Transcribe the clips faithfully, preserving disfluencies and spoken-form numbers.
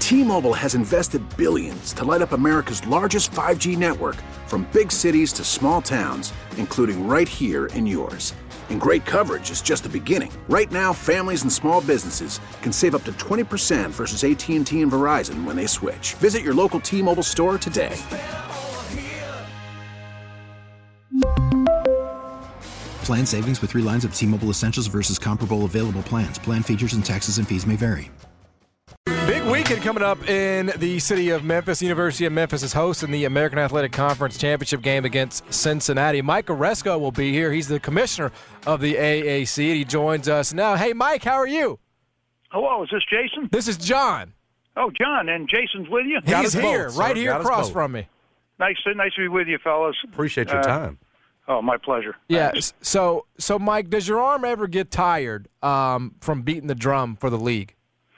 T-Mobile has invested billions to light up America's largest five G network, from big cities to small towns, including right here in yours. And great coverage is just the beginning. Right now, families and small businesses can save up to twenty percent versus A T and T and Verizon when they switch. Visit your local T-Mobile store today. Plan savings with three lines of T-Mobile Essentials versus comparable available plans. Plan features and taxes and fees may vary. Big weekend coming up in the city of Memphis. University of Memphis is hosting the American Athletic Conference Championship game against Cincinnati. Mike Oresko will be here. He's the commissioner of the A A C, and he joins us now. Hey, Mike, how are you? Hello, is this Jason? This is John. Oh, John, and Jason's with you? He's here, both, right sir. here Got us across both. from me. Nice, nice to be with you, fellas. Appreciate your Uh, time. Oh, my pleasure. Yeah, Thanks. so, so Mike, does your arm ever get tired um, from beating the drum for the league?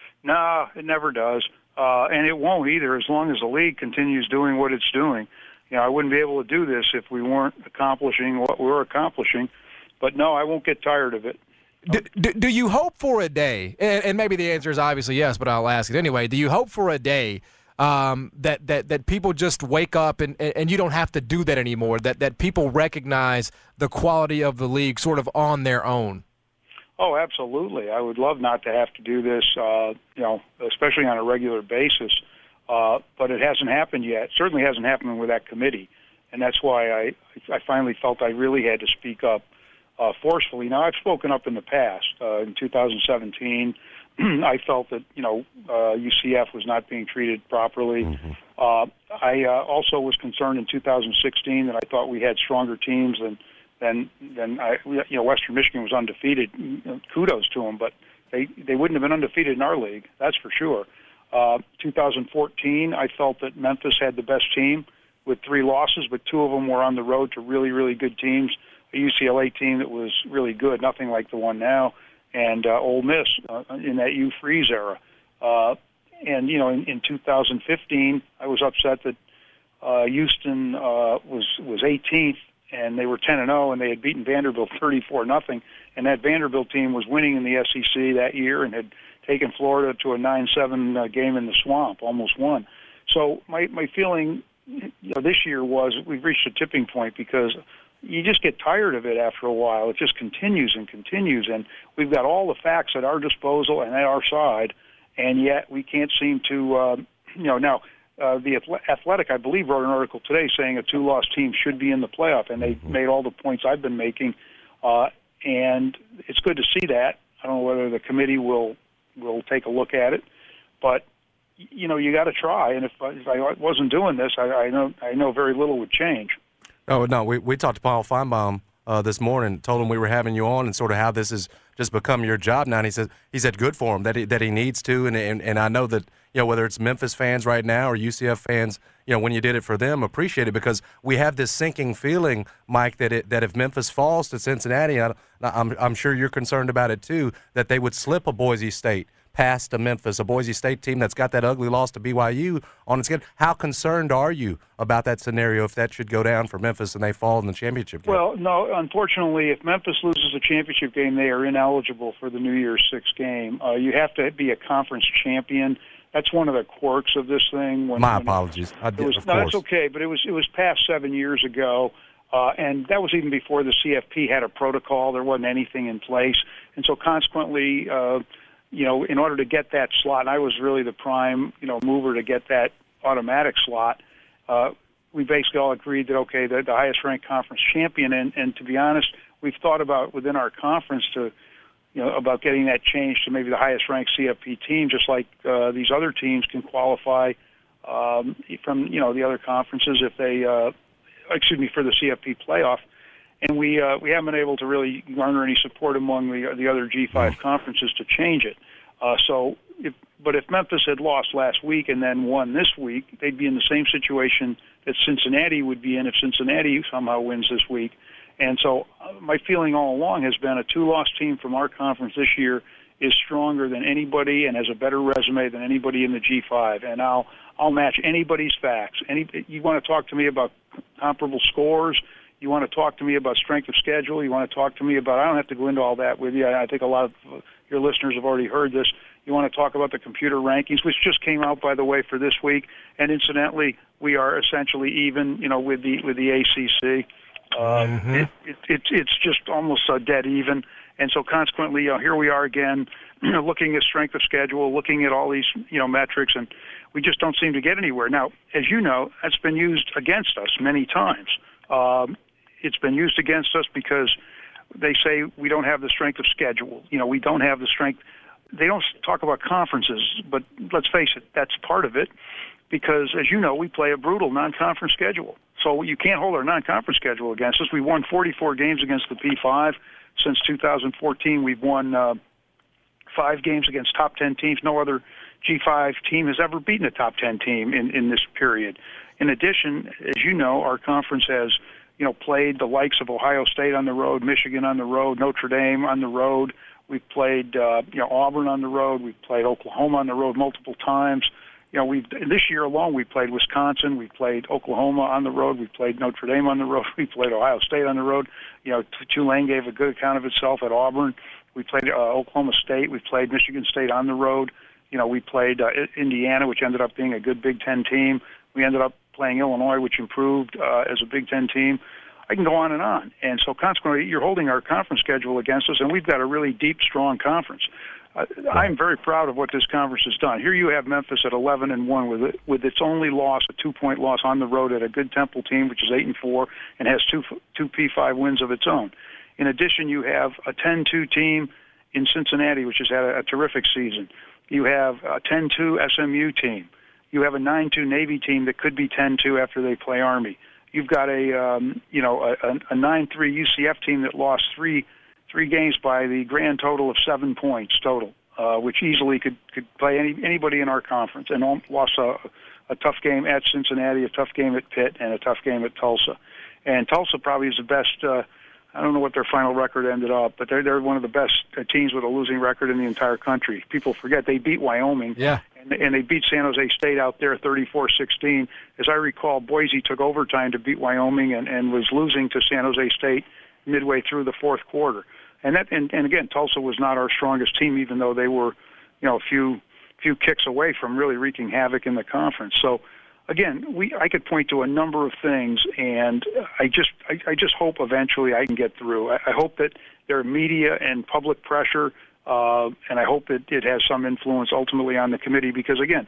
No, it never does. Uh, and it won't either as long as the league continues doing what it's doing. You know, I wouldn't be able to do this if we weren't accomplishing what we were accomplishing. But, no, I won't get tired of it. Do, do, do you hope for a day, and, and maybe the answer is obviously yes, but I'll ask it anyway, do you hope for a day um, that, that, that people just wake up and, and you don't have to do that anymore, that, that people recognize the quality of the league sort of on their own? Oh, absolutely. I would love not to have to do this, uh, you know, especially on a regular basis. Uh, but it hasn't happened yet. It certainly hasn't happened with that committee. And that's why I, I finally felt I really had to speak up uh, forcefully. Now, I've spoken up in the past. Uh, in two thousand seventeen, I felt that, you know, uh, U C F was not being treated properly. Mm-hmm. Uh, I uh, also was concerned in two thousand sixteen that I thought we had stronger teams than Then, then I, you know, Western Michigan was undefeated. Kudos to them, but they they wouldn't have been undefeated in our league. That's for sure. Uh, two thousand fourteen, I felt that Memphis had the best team with three losses, but two of them were on the road to really, really good teams. A U C L A team that was really good, nothing like the one now, and uh, Ole Miss uh, in that Hugh Freeze era. Uh, and you know, in, in two thousand fifteen, I was upset that uh, Houston uh, was was eighteenth. And they were ten and oh, and they had beaten Vanderbilt thirty-four nothing. And that Vanderbilt team was winning in the S E C that year and had taken Florida to a nine seven uh, game in the swamp, almost won. So my my feeling, you know, this year was we've reached a tipping point because you just get tired of it after a while. It just continues and continues, and we've got all the facts at our disposal and at our side, and yet we can't seem to, uh, you know, now. Uh, the Athletic, I believe, wrote an article today saying a two-loss team should be in the playoff, and they mm-hmm. made all the points I've been making. Uh, and it's good to see that. I don't know whether the committee will will take a look at it, but you know, you got to try. And if, if I wasn't doing this, I, I know I know very little would change. Oh no, we we talked to Paul Feinbaum uh, this morning, told him we were having you on, and sort of how this has just become your job now. And he said he said good for him that he that he needs to, and and, and I know that. You know, whether it's Memphis fans right now or U C F fans, you know, when you did it for them, appreciate it because we have this sinking feeling, Mike, that it, that if Memphis falls to Cincinnati, I, I'm I'm sure you're concerned about it too, that they would slip a Boise State past to Memphis, a Boise State team that's got that ugly loss to B Y U on its schedule. How concerned are you about that scenario if that should go down for Memphis and they fall in the championship game? Well, no, unfortunately, if Memphis loses the championship game, they are ineligible for the New Year's Six game. Uh, you have to be a conference champion. That's one of the quirks of this thing. When, My when apologies. I did, it was, of no, course. that's okay, but it was it was past seven years ago, uh, and that was even before the C F P had a protocol. There wasn't anything in place, and so consequently, uh, you know, in order to get that slot, and I was really the prime, you know, mover to get that automatic slot. Uh, we basically all agreed that okay, the, the highest ranked conference champion, and, and to be honest, we've thought about within our conference to. You know, about getting that changed to maybe the highest-ranked C F P team, just like uh, these other teams can qualify um, from, you know, the other conferences if they, uh, excuse me, for the C F P playoff. And we uh, we haven't been able to really garner any support among the the other G five conferences to change it. Uh, so, if, but if Memphis had lost last week and then won this week, they'd be in the same situation that Cincinnati would be in if Cincinnati somehow wins this week. And so uh, my feeling all along has been a two-loss team from our conference this year is stronger than anybody and has a better resume than anybody in the G five. And I'll I'll match anybody's facts. Any you want to talk to me about comparable scores? You want to talk to me about strength of schedule? You want to talk to me about? I don't have to go into all that with you. I think a lot of your listeners have already heard this. You want to talk about the computer rankings, which just came out, by the way, for this week. And incidentally, we are essentially even, you know, with the with the A C C. Uh, mm-hmm. it, it, it, it's just almost uh, dead even. And so consequently, uh, here we are again, you know, looking at strength of schedule, looking at all these, you know, metrics, and we just don't seem to get anywhere. Now, as you know, that's been used against us many times. Um, it's been used against us because they say we don't have the strength of schedule. You know, we don't have the strength. They don't talk about conferences, but let's face it, that's part of it because, as you know, we play a brutal non-conference schedule. So you can't hold our non-conference schedule against us. We won forty-four games against the P five. Since two thousand fourteen, we've won uh, five games against top ten teams. No other G five team has ever beaten a top ten team in, in this period. In addition, as you know, our conference has, you know, played the likes of Ohio State on the road, Michigan on the road, Notre Dame on the road. We've played, uh, you know, Auburn on the road. We've played Oklahoma on the road multiple times. You know, we've this year alone we played Wisconsin. We played Oklahoma on the road. We played Notre Dame on the road. We played Ohio State on the road. You know, Tulane gave a good account of itself at Auburn. We played uh, Oklahoma State. We played Michigan State on the road. You know, we played uh, Indiana, which ended up being a good Big Ten team. We ended up playing Illinois, which improved uh, as a Big Ten team. I can go on and on. And so consequently, you're holding our conference schedule against us, and we've got a really deep, strong conference. Uh, I'm very proud of what this conference has done. Here you have Memphis at eleven and one with it, with its only loss, a two-point loss on the road at a good Temple team, which is eight and four, and has two two P five wins of its own. In addition, you have a ten two team in Cincinnati, which has had a, a terrific season. You have a ten two S M U team. You have a nine two Navy team that could be ten two after they play Army. You've got a um, you know a, a nine three U C F team that lost three. Three games by the grand total of seven points total, uh, which easily could, could play any anybody in our conference, and lost a, a tough game at Cincinnati, a tough game at Pitt, and a tough game at Tulsa. And Tulsa probably is the best. Uh, I don't know what their final record ended up, but they're they're one of the best teams with a losing record in the entire country. People forget they beat Wyoming, yeah, and, and they beat San Jose State out there thirty-four sixteen. As I recall, Boise took overtime to beat Wyoming and, and was losing to San Jose State midway through the fourth quarter. And that, and, and again, Tulsa was not our strongest team, even though they were, you know, a few few kicks away from really wreaking havoc in the conference. So, again, we I could point to a number of things, and I just I, I just hope eventually I can get through. I, I hope that there are media and public pressure, uh, and I hope that it has some influence ultimately on the committee. Because again,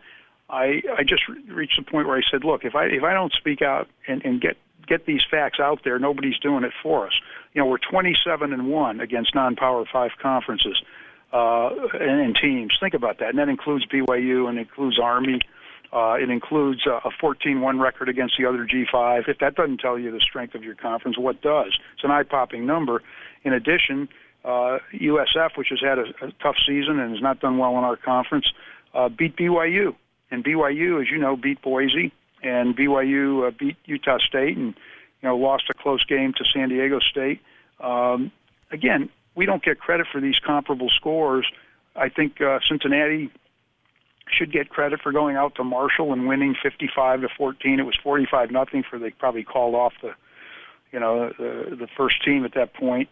I I just reached the point where I said, look, if I if I don't speak out and, and get get these facts out there, nobody's doing it for us. You know, we're twenty-seven and one against non-Power Five conferences uh, and, and teams. Think about that, and that includes B Y U and includes Army. Uh, it includes uh, a fourteen one record against the other G five. If that doesn't tell you the strength of your conference, what does? It's an eye-popping number. In addition, uh, U S F, which has had a, a tough season and has not done well in our conference, uh, beat B Y U, and B Y U, as you know, beat Boise. And B Y U uh, beat Utah State and, you know, lost a close game to San Diego State. Um, again, we don't get credit for these comparable scores. I think uh, Cincinnati should get credit for going out to Marshall and winning fifty-five to fourteen. It was forty-five nothing for they probably called off the, you know, the, the first team at that point.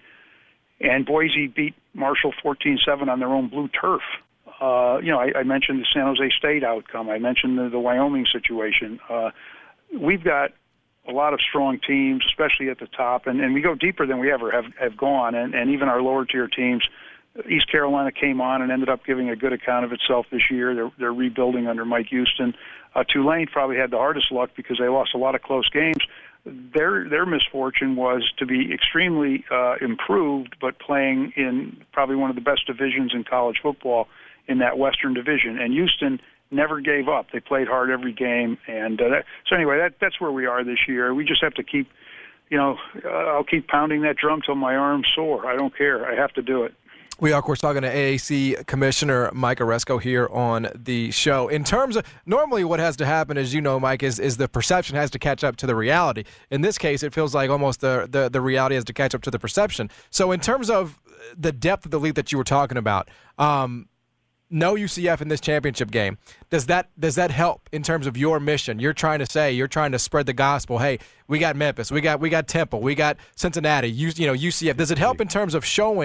And Boise beat Marshall fourteen seven on their own blue turf. Uh, you know, I, I mentioned the San Jose State outcome. I mentioned the, the Wyoming situation. Uh, we've got a lot of strong teams, especially at the top, and, and we go deeper than we ever have, have gone, and, and even our lower-tier teams. East Carolina came on and ended up giving a good account of itself this year. They're, they're rebuilding under Mike Houston. Uh, Tulane probably had the hardest luck because they lost a lot of close games. Their their misfortune was to be extremely uh, improved, but playing in probably one of the best divisions in college football in that Western Division, and Houston never gave up. They played hard every game, and uh, that, so anyway, that that's where we are this year. We just have to keep, you know, uh, I'll keep pounding that drum till my arm's sore. I don't care. I have to do it. We are, of course, talking to A A C Commissioner Mike Aresco here on the show. In terms of normally what has to happen, as you know, Mike, is is the perception has to catch up to the reality. In this case, it feels like almost the, the, the reality has to catch up to the perception. So in terms of the depth of the league that you were talking about, um, no U C F in this championship game. Does that does that help in terms of your mission? You're trying to say, you're trying to spread the gospel. Hey, we got Memphis, we got we got Temple, we got Cincinnati, you, you know, U C F. Does it help in terms of showing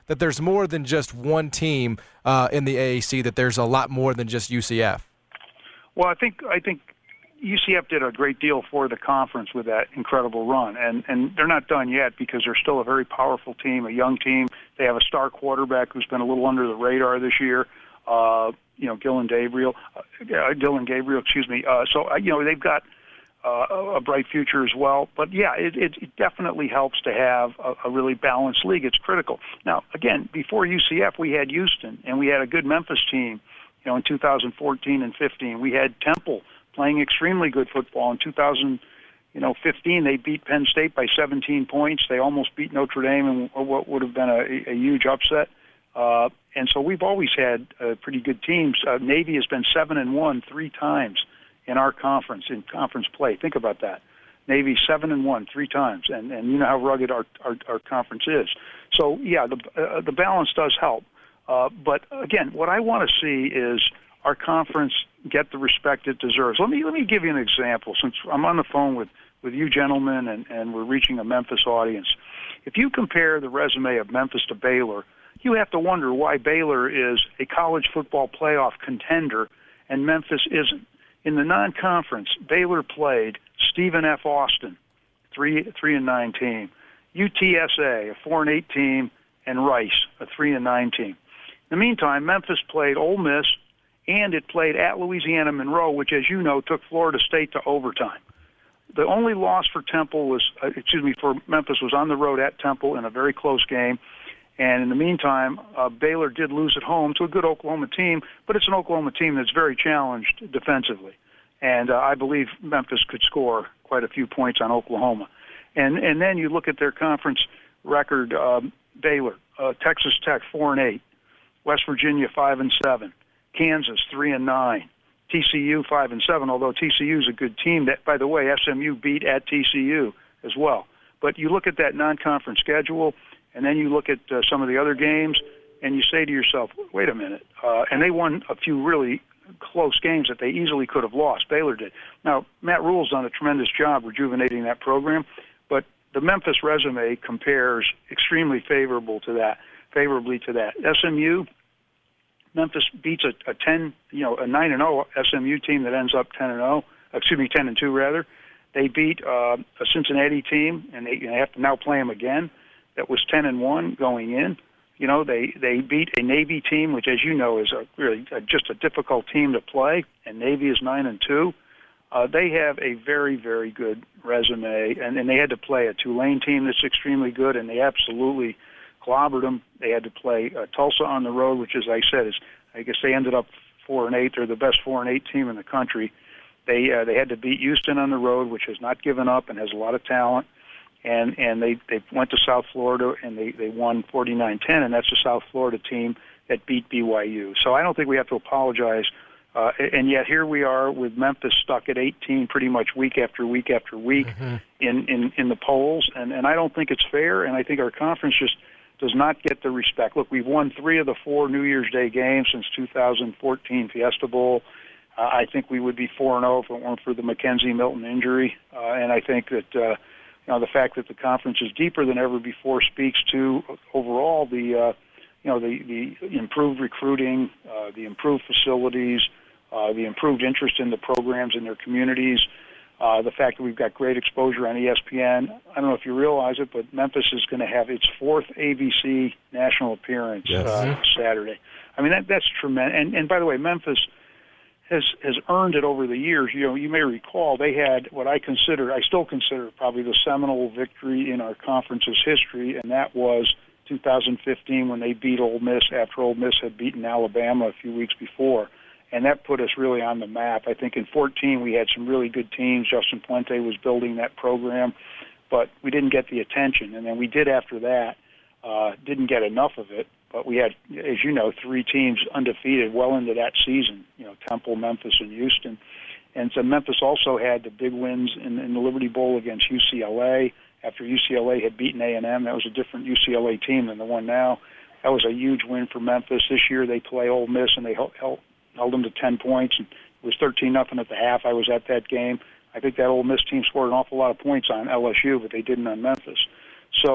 that there's more than just one team uh, in the A A C, that there's a lot more than just U C F? Well, I think I think U C F did a great deal for the conference with that incredible run, and and they're not done yet because they're still a very powerful team, a young team. They have a star quarterback who's been a little under the radar this year. Uh, you know, Dylan Gabriel, uh, Dylan Gabriel, excuse me. Uh, so uh, you know they've got uh, a bright future as well. But yeah, it, it, it definitely helps to have a, a really balanced league. It's critical. Now, again, before U C F, we had Houston, and we had a good Memphis team. You know, in two thousand fourteen and fifteen, we had Temple playing extremely good football. In two thousand, you know, fifteen, they beat Penn State by seventeen points. They almost beat Notre Dame in what would have been a, a huge upset. Uh, and so we've always had uh, pretty good teams. Uh, Navy has been seven and one three times in our conference in conference play. Think about that. Navy seven and one three times, and and you know how rugged our our, our conference is. So yeah, the uh, the balance does help. Uh, but again, what I want to see is our conference get the respect it deserves. Let me let me give you an example. Since I'm on the phone with, with you gentlemen and, and we're reaching a Memphis audience, if you compare the resume of Memphis to Baylor, you have to wonder why Baylor is a college football playoff contender and Memphis isn't. In the non-conference, Baylor played Stephen F. Austin, three three and nine team, U T S A, a four and eight team, and Rice, a three and nine team. In the meantime, Memphis played Ole Miss, and it played at Louisiana Monroe, which, as you know, took Florida State to overtime. The only loss for Temple was, uh, excuse me, for Memphis was on the road at Temple in a very close game. And in the meantime, uh, Baylor did lose at home to a good Oklahoma team, but it's an Oklahoma team that's very challenged defensively. And uh, I believe Memphis could score quite a few points on Oklahoma. And and then you look at their conference record, um, Baylor, uh, Texas Tech, four and eight, West Virginia, five and seven, Kansas, three and nine, T C U, five and seven. Although T C U is a good team, that, by the way, S M U beat at T C U as well. But you look at that non-conference schedule, and then you look at uh, some of the other games, and you say to yourself, "Wait a minute!" Uh, and they won a few really close games that they easily could have lost. Baylor did. Now, Matt Rule's done a tremendous job rejuvenating that program, but the Memphis resume compares extremely favorable to that, favorably to that. S M U. Memphis beats a, a ten, you know, a nine and zero S M U team that ends up ten and zero. Excuse me, ten and two rather. They beat uh, a Cincinnati team, and they, they have to now play them again. That was ten and one going in. You know, they they beat a Navy team, which, as you know, is a really a, just a difficult team to play. And Navy is nine and two. Uh, they have a very very good resume, and, and they had to play a Tulane team that's extremely good, and they absolutely clobbered them. They had to play uh, Tulsa on the road, which, as I said, is I guess they ended up four and eight. They're the best four and eight team in the country. They uh, they had to beat Houston on the road, which has not given up and has a lot of talent. And and they, they went to South Florida and they, they won forty-nine ten, and that's a South Florida team that beat B Y U. So I don't think we have to apologize. Uh, and yet here we are with Memphis stuck at eighteen pretty much week after week after week mm-hmm. in, in, in the polls. And, and I don't think it's fair, and I think our conference just does not get the respect. Look, we've won three of the four New Year's Day games since two thousand fourteen Fiesta Bowl. Uh, I think we would be four and oh if it weren't for the McKenzie Milton injury. Uh, and I think that uh, you know the fact that the conference is deeper than ever before speaks to overall the uh, you know the, the improved recruiting, uh, the improved facilities, uh, the improved interest in the programs in their communities. Uh, the fact that we've got great exposure on E S P N. I don't know if you realize it, but Memphis is going to have its fourth A B C national appearance yes. uh, Saturday. I mean, that, that's tremendous. And, and by the way, Memphis has has earned it over the years. You know, you may recall they had what I consider, I still consider probably the seminal victory in our conference's history, and that was two thousand fifteen when they beat Ole Miss after Ole Miss had beaten Alabama a few weeks before. And that put us really on the map. I think in fourteen we had some really good teams. Justin Puente was building that program, but we didn't get the attention. And then we did after that, uh, didn't get enough of it. But we had, as you know, three teams undefeated well into that season, you know, Temple, Memphis, and Houston. And so Memphis also had the big wins in, in the Liberty Bowl against U C L A after U C L A had beaten A and M. That was a different U C L A team than the one now. That was a huge win for Memphis. This year they play Ole Miss, and they held, held held them to ten points, and it was thirteen nothing at the half. I was at that game. I think that Ole Miss team scored an awful lot of points on L S U, but they didn't on Memphis. So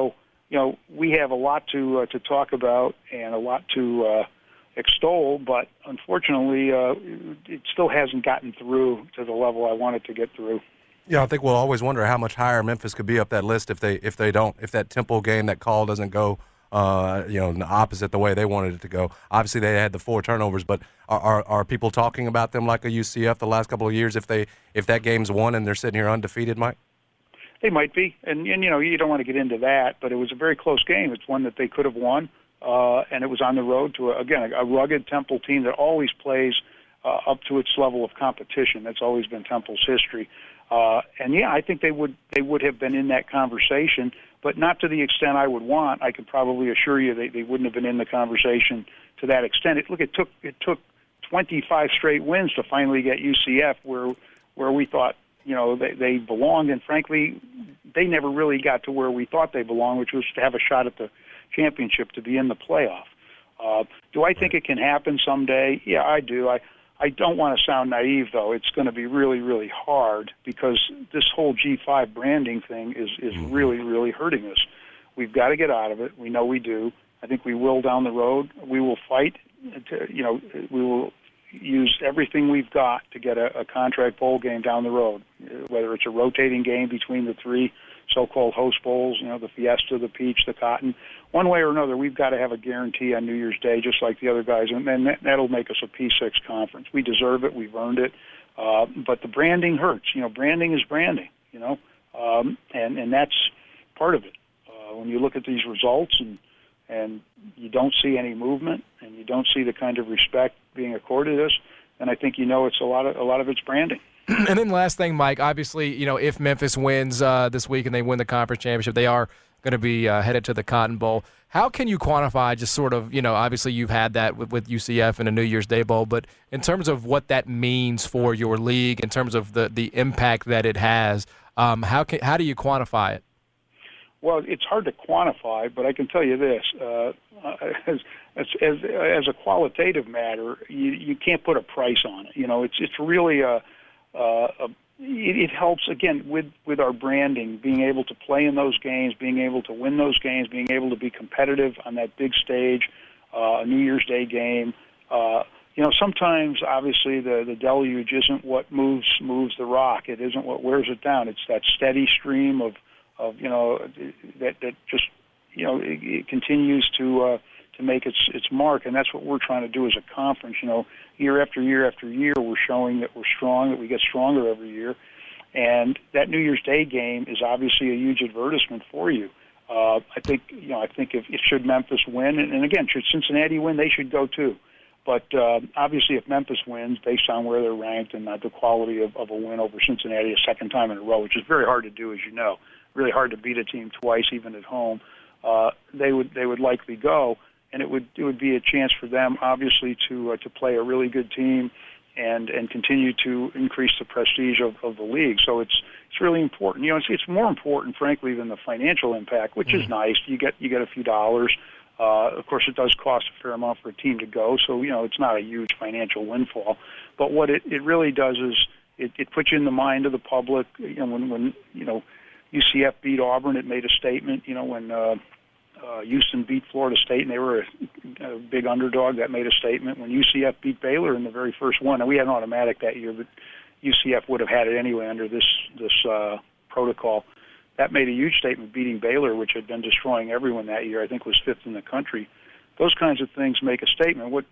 you know, we have a lot to uh, to talk about and a lot to uh, extol, but unfortunately, uh, it still hasn't gotten through to the level I want it to get through. Yeah, I think we'll always wonder how much higher Memphis could be up that list if they if they don't if that Temple game, that call doesn't go uh, you know, the opposite the way they wanted it to go. Obviously, they had the four turnovers, but are, are are people talking about them like a U C F the last couple of years if they if that game's won and they're sitting here undefeated, Mike? They might be, and and you know you don't want to get into that, but it was a very close game. It's one that they could have won, uh, and it was on the road to a, again a, a rugged Temple team that always plays uh, up to its level of competition. That's always been Temple's history. Uh, and yeah, I think they would they would have been in that conversation, but not to the extent I would want. I could probably assure you they, they wouldn't have been in the conversation to that extent. It, look, it took it took twenty-five straight wins to finally get U C F where where we thought you know they, they belonged, and frankly, they never really got to where we thought they belonged, which was to have a shot at the championship, to be in the playoff. Uh, do I think it can happen someday? Yeah, I do. I. I don't want to sound naive, though. It's going to be really, really hard because this whole G five branding thing is, is really, really hurting us. We've got to get out of it. We know we do. I think we will down the road. We will fight. To, you know, we will use everything we've got to get a, a contract bowl game down the road, whether it's a rotating game between the three so-called host bowls, you know, the Fiesta, the Peach, the Cotton. One way or another, we've got to have a guarantee on New Year's Day, just like the other guys, and then that, that'll make us a P six conference. We deserve it. We've earned it. Uh, but the branding hurts. You know, branding is branding, you know, um, and, and that's part of it. Uh, when you look at these results and and you don't see any movement and you don't see the kind of respect being accorded us, then I think you know it's a lot of a lot of it's branding. And then last thing, Mike, obviously, you know, if Memphis wins uh, this week and they win the conference championship, they are going to be uh, headed to the Cotton Bowl. How can you quantify just sort of, you know, obviously you've had that with, with U C F and a New Year's Day Bowl, but in terms of what that means for your league, in terms of the, the impact that it has, um, how can, how do you quantify it? Well, it's hard to quantify, but I can tell you this. Uh, as, as, as, as a qualitative matter, you, you can't put a price on it. You know, it's, it's really a... Uh, it, it helps, again, with, with our branding, being able to play in those games, being able to win those games, being able to be competitive on that big stage, uh, a New Year's Day game. Uh, you know, sometimes, obviously, the, the deluge isn't what moves moves the rock. It isn't what wears it down. It's that steady stream of, of you know, that, that just, you know, it, it continues to... Uh, to make its its mark, and that's what we're trying to do as a conference. You know, year after year after year, we're showing that we're strong, that we get stronger every year, and that New Year's Day game is obviously a huge advertisement for you. Uh, I think, you know, I think if, if should Memphis win, and, and again, should Cincinnati win, they should go too. But uh, obviously, if Memphis wins, based on where they're ranked and uh, the quality of, of a win over Cincinnati a second time in a row, which is very hard to do, as you know, really hard to beat a team twice, even at home, uh, they would they would likely go. And it would it would be a chance for them, obviously, to uh, to play a really good team, and and continue to increase the prestige of, of the league. So it's it's really important. You know, it's it's more important, frankly, than the financial impact, which mm-hmm. is nice. You get you get a few dollars. Uh, of course, it does cost a fair amount for a team to go, so you know it's not a huge financial windfall. But what it, it really does is it, it puts you in the mind of the public. You know, when when you know U C F beat Auburn, it made a statement. You know, when uh, Uh, Houston beat Florida State, and they were a, a big underdog. That made a statement. When U C F beat Baylor in the very first one, and we had an automatic that year, but U C F would have had it anyway under this this uh, protocol. That made a huge statement, beating Baylor, which had been destroying everyone that year. I think was fifth in the country. Those kinds of things make a statement. What,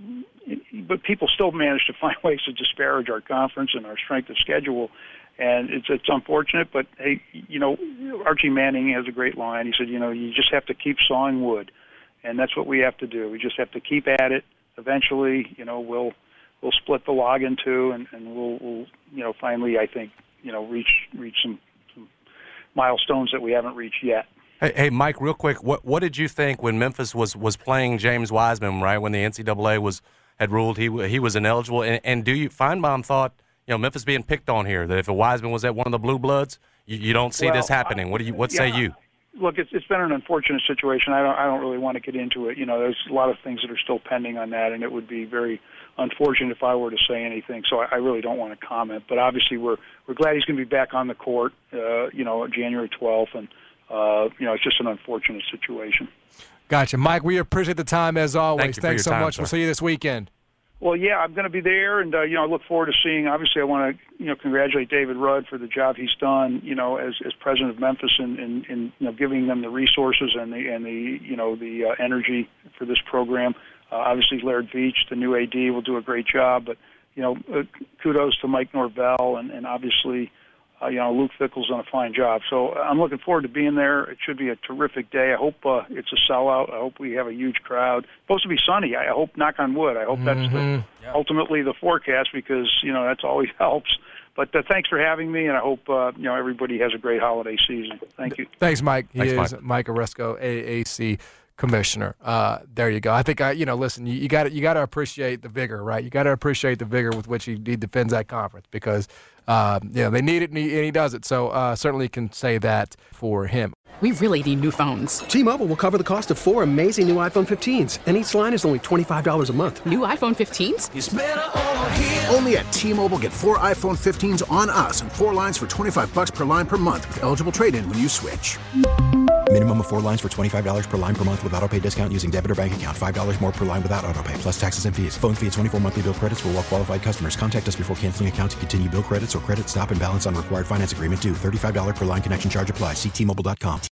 but people still manage to find ways to disparage our conference and our strength of schedule. And it's it's unfortunate, but hey, you know, Archie Manning has a great line. He said, you know, you just have to keep sawing wood, and that's what we have to do. We just have to keep at it. Eventually, you know, we'll we'll split the log in two, and, and we'll, we'll you know finally, I think, you know, reach reach some, some milestones that we haven't reached yet. Hey, hey, Mike, real quick, what what did you think when Memphis was, was playing James Wiseman, right, when the N C double A was had ruled he he was ineligible, and, and do you Feinbaum thought, you know, Memphis being picked on here, that if a Wiseman was at one of the Blue Bloods, you, you don't see well, this happening. What do you? What yeah, say you? Look, it's, it's been an unfortunate situation. I don't I don't really want to get into it. You know, there's a lot of things that are still pending on that, and it would be very unfortunate if I were to say anything. So I, I really don't want to comment. But obviously, we're we're glad he's going to be back on the court. Uh, you know, January twelfth, and uh, you know, it's just an unfortunate situation. Gotcha. Mike, we appreciate the time as always. Thank you for Thanks so your time, much. sir. We'll see you this weekend. Well, yeah, I'm going to be there, and uh, you know, I look forward to seeing. Obviously, I want to you know congratulate David Rudd for the job he's done, you know, as as president of Memphis, and in, in, in you know giving them the resources and the and the you know the uh, energy for this program. Uh, obviously, Laird Veach, the new A D, will do a great job, but you know, uh, kudos to Mike Norvell, and, and obviously. Uh, you know, Luke Fickell's done a fine job. So I'm looking forward to being there. It should be a terrific day. I hope uh, it's a sellout. I hope we have a huge crowd. It's supposed to be sunny. I hope, knock on wood, I hope that's the, Yeah. ultimately the forecast because, you know, that's always helps. But uh, thanks for having me, and I hope, uh, you know, everybody has a great holiday season. Thank you. Thanks, Mike. He Thanks, is Mike Aresco, A A C commissioner. Uh, there you go. I think I, you know, listen, you got you got to appreciate the vigor, right? You got to appreciate the vigor with which he, he defends that conference because, uh, you know, they need it and he, and he does it. So uh, certainly can say that for him. We really need new phones. T-Mobile will cover the cost of four amazing new iPhone fifteens, and each line is only twenty-five dollars a month. New iPhone fifteens? It's better over here. Only at T-Mobile, get four iPhone fifteens on us and four lines for twenty-five bucks per line per month with eligible trade-in when you switch. Minimum of four lines for twenty-five dollars per line per month with autopay discount using debit or bank account. five dollars more per line without autopay, plus taxes and fees. Phone fee at twenty-four monthly bill credits for well-qualified customers. Contact us before canceling account to continue bill credits or credit stop and balance on required finance agreement due. thirty-five dollars per line connection charge applies. See T Mobile dot com.